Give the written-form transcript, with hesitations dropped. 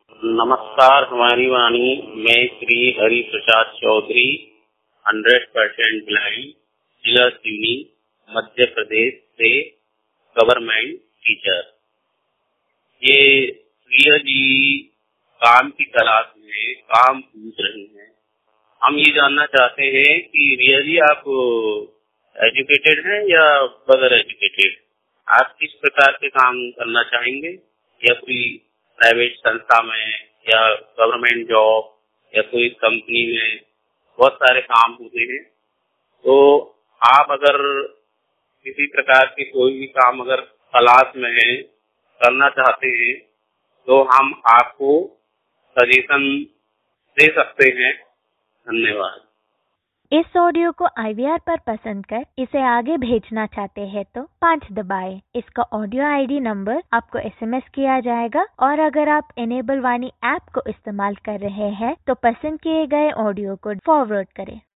नमस्कार, हमारी वाणी। मैं श्री हरि प्रसाद चौधरी, 100% ब्लाइंड, जिला सिवनी, मध्य प्रदेश से गवर्नमेंट टीचर। ये प्रिया जी काम की तलाश में काम पूछ रही हैं। हम ये जानना चाहते हैं कि रिया जी, आप एजुकेटेड हैं या बगैर एजुकेटेड? आप किस प्रकार के काम करना चाहेंगे, या कोई प्राइवेट संस्था में, या गवर्नमेंट जॉब, या कोई कंपनी में? बहुत सारे काम होते हैं। तो आप अगर किसी प्रकार के कोई भी काम अगर तलाश में है, करना चाहते हैं, तो हम आपको सजेशन दे सकते हैं। धन्यवाद। इस ऑडियो को IVR पर पसंद कर इसे आगे भेजना चाहते हैं तो 5 दबाएं। इसका ऑडियो ID नंबर आपको SMS किया जाएगा, और अगर आप इनेबल वाणी ऐप को इस्तेमाल कर रहे हैं तो पसंद किए गए ऑडियो को फॉरवर्ड करें।